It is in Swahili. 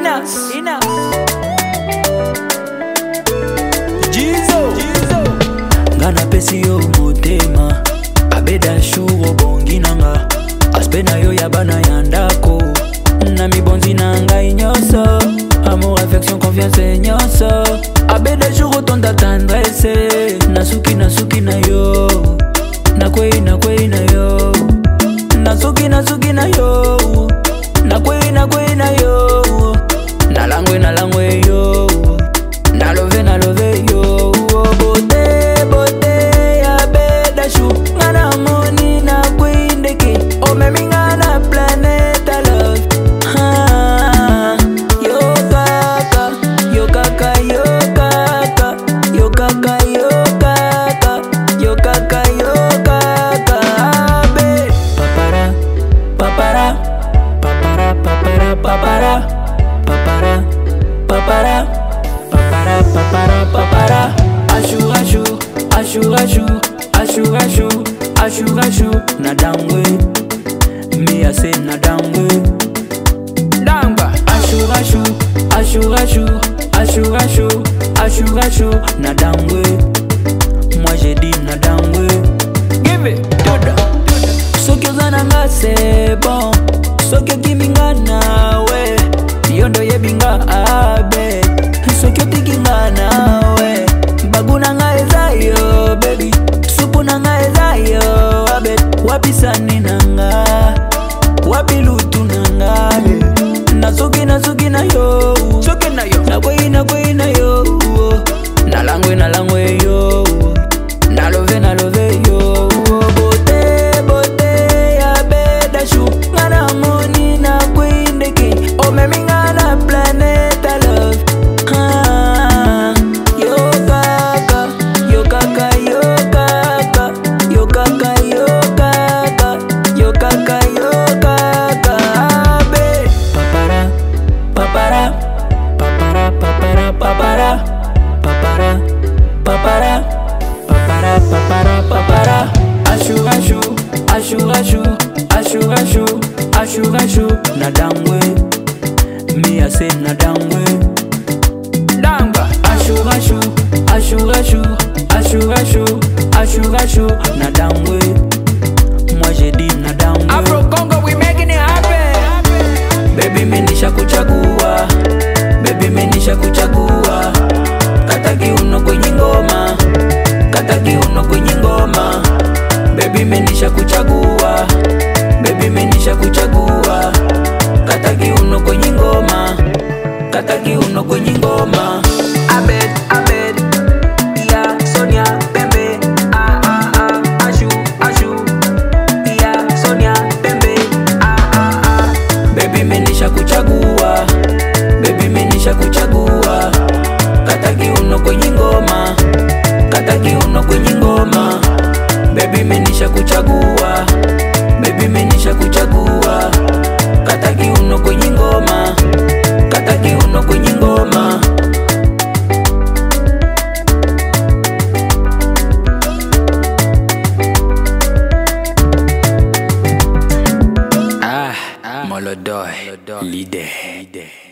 Ngana pesi yo motema abeda shugo bongi nanga aspena yo yabana yandako na mibonzi nanga inyoso amour, affection, confiance inyoso abeda shugo tonda tendresse nasuki na yo nakwei na yo nasuki na yo nakwei na yo nalangwe yo nalove yo bote abeda shu ngana moni na kwindeki o memi ngana planet love yo kaka be papara ashu na dangwe me I say na dangwe damba ashu na dangwe moi j'ai dit na dangwe give it doda soki ozana nga c'est bon soki okiminga nawe yondo yebinga abe soki otiki nga nawe baguna nga eza yo baby supu na nga eza yo abe wapisani na nga wapilutu na nga nasuki na yo nakwei na yo nalangwe yo nalove yo bote abeda shu ngana moni na kwindeki o memi ngana planet love yo kaka be papara ashu na dangwe me I say na dangwe danga ashu na dangwe moi j'ai dit na dangwe Afro Congo, we making it happen. baby menisha kuchagua kata kiuno kwenye ngoma baby menisha kuchagua kata kiuno kwenye ngoma Abed ya Sonia Pembe ashu ya Sonia Pembe baby menisha kuchagua kata kiuno kwenye ngoma baby menisha kuchagua kata kiuno kwenye ngoma Molodoi, leader.